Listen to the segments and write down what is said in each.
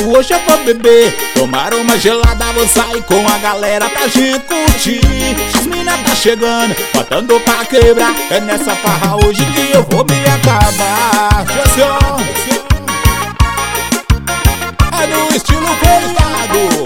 hoje eu vou beber, tomar uma gelada, vou sair com a galera pra gente curtir. As mina tá chegando, botando pra quebrar, é nessa farra hoje que eu vou me acabar. É no estilo feriado.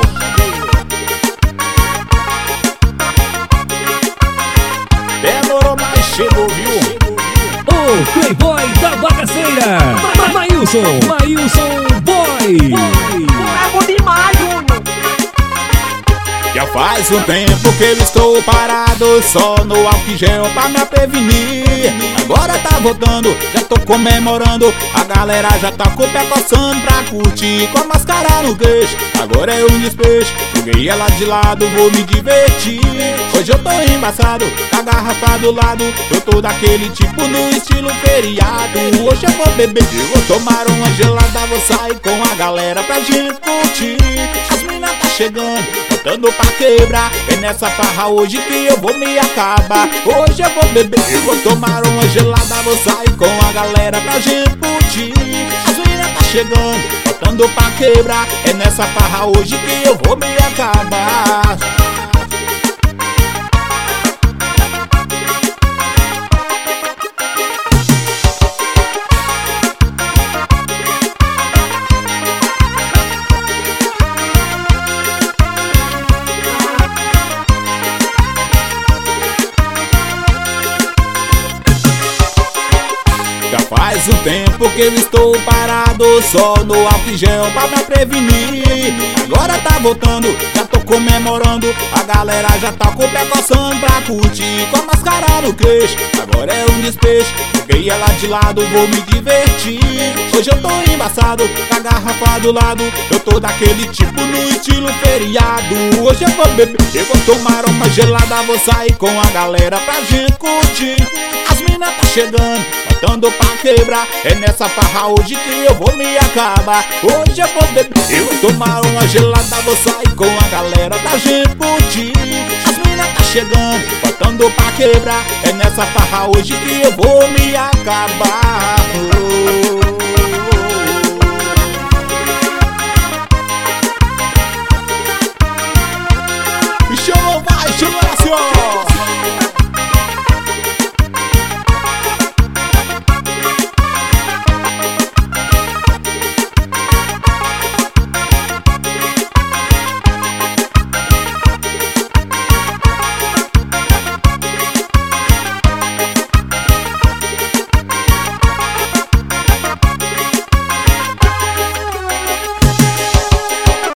Demorou, mas chegou, viu? O Playboy da bagaceira, Maílson Boy. Bravo demais, Júnior. Já faz um tempo que eu estou parado, só no álcool gel pra me prevenir. Agora tá voltando, já tô comemorando, a galera já tá com o pé coçando pra curtir. Com a máscara no queixo, agora é um despejo, joguei ela de lado, vou me divertir. Hoje eu tô embaçado, com a garrafa do lado, eu tô daquele tipo no estilo feriado. Hoje eu vou beber, eu vou tomar uma gelada, vou sair com a galera pra gente curtir. As mina tá chegando, botando pra quebrar, é nessa farra hoje que eu vou me acabar. Hoje eu vou beber, eu vou tomar uma gelada, vou sair com a galera pra gente curtir. As mina tá chegando, botando pra quebrar, é nessa farra hoje que eu vou me acabar. Já faz um tempo que eu estou parado, só no álcool gel pra me prevenir. Agora tá voltando, já tô comemorando, a galera já tá com o pé coçando pra curtir. Com a máscara no queixo, agora é um despejo, joguei ela de lado, vou me divertir. Hoje eu tô embaçado, com a garrafa do lado, eu tô daquele tipo no estilo feriado. Hoje eu vou beber, eu vou tomar uma gelada, vou sair com a galera pra gente curtir. As mina tá chegando, botando pra quebrar, é nessa farra hoje que eu vou me acabar. Hoje eu vou beber, eu vou tomar uma gelada, vou sair com a galera pra gente curtir. As mina tá chegando, botando pra quebrar, é nessa farra hoje que eu vou me acabar.